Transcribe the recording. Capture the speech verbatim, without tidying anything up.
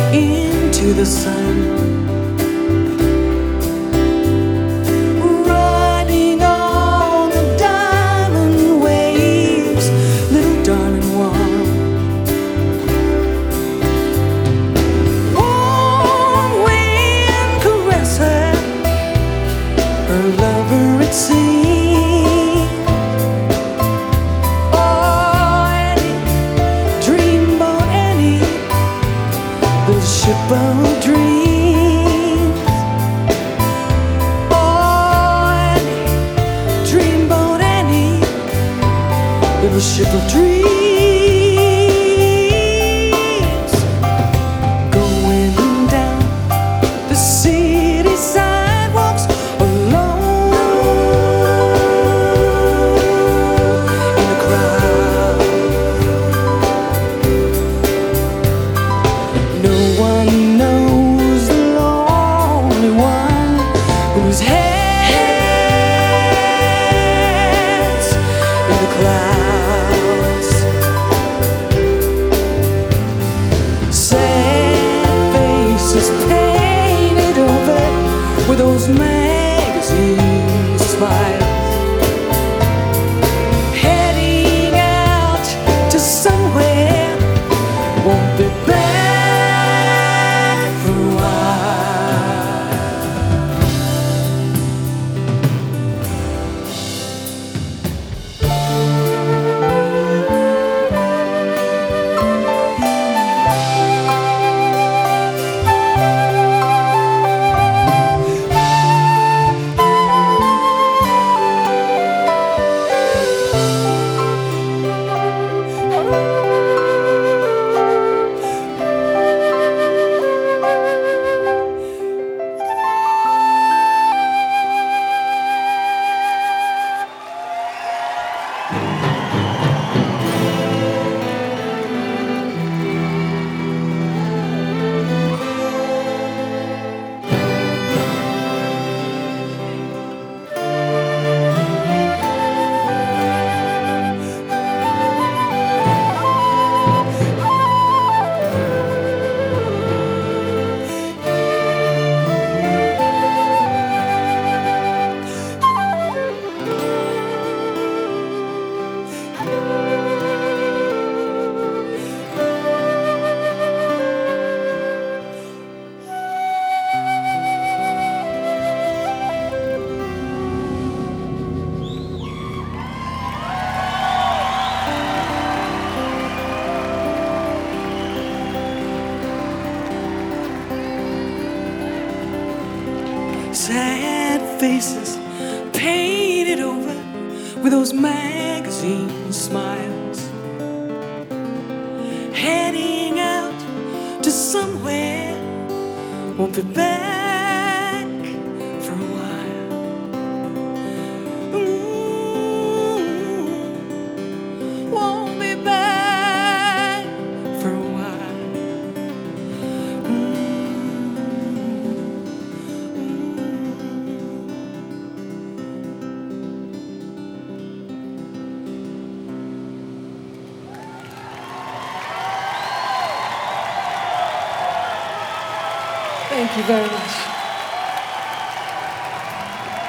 into the sun. Her lover, it seems. Oh, Annie, dreamboat Annie, the ship of dreams. Oh, Annie, dreamboat Annie, little ship of dreams. Going down the city sidewalks, whose heads in the clouds. Sad faces painted over with those magazine smiles, heading out to somewhere, won't be back. Sad faces painted over with those magazine smiles, heading out to somewhere, won't be back for a while. Ooh, won't be back for a while. Ooh. Thank you very much.